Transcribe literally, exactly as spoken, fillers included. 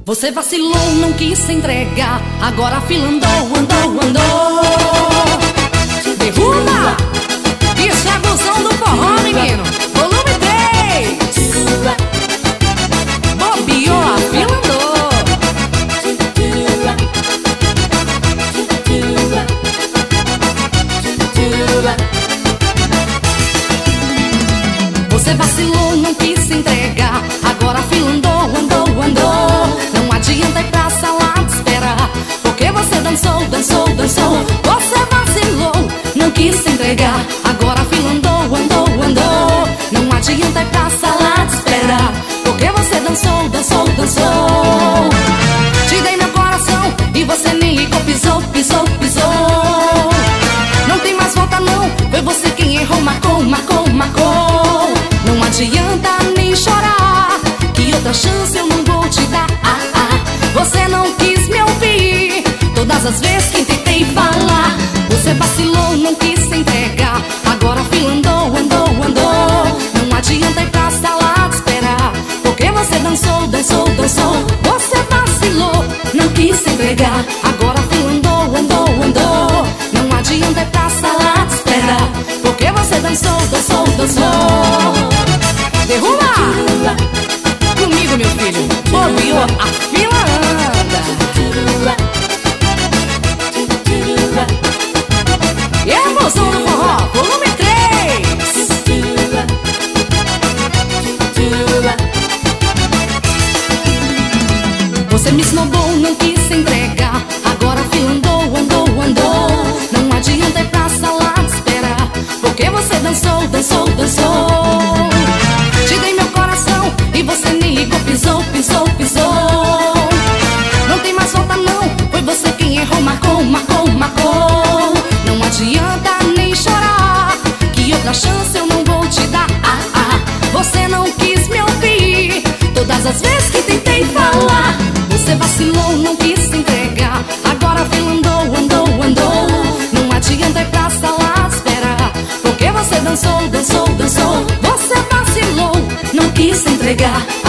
Você vacilou, não quis se entregar, agora a fila andou, andou, andou. Derruba! Isso é a função do forró, menino. Volume três. Bobeou, a fila andou. Você vacilou, não quis se entregar, agora a fila andou, andou, andou. Não adianta ir pra sala de espera, porque você dançou, dançou, dançou. Você vacilou, não quis se entregar, agora a fila andou, andou, andou. Não adianta ir pra sala de espera, porque você dançou, dançou, dançou. Te dei meu coração e você nem ligou, pisou, pisou, pisou. Não tem mais volta não, foi você quem errou, marcou, marcou, marcou. Não adianta nem chorar, que outra chance eu não vou te dar. Ah, ah. Você não quis me ouvir, todas as vezes que tentei falar. Você vacilou, não quis se entregar, agora a fila andou, andou, andou. Não adianta ir pra sala de esperar, porque você dançou, dançou, dançou. Você vacilou, não quis se entregar, agora a fila andou, andou, andou. Não adianta ir pra sala de esperar, porque você dançou, dançou, dançou. Derruba! Comigo, meu filho. Bobeou, a fila anda. E a emoção do forró, volume três. Você me snobou, não quis se entregar, agora a fila andou, andou, andou. Não adianta ir pra sala de esperar, porque você dançou, dançou, dançou. Te dei meu coração e você nem ligou, pisou, pisou, pisou. Não tem mais volta não, foi você quem errou, marcou, marcou, marcou. Não adianta nem chorar, que outra chance eu não vou te dar. Ah, ah. Você não quis me ouvir, todas as vezes que tentei falar. Você vacilou, não quis se entregar, agora a fila andou, andou, andou. Não adianta ir pra sala de esperar, porque você dançou, dançou, dançou. Você vacilou, não quis se entregar,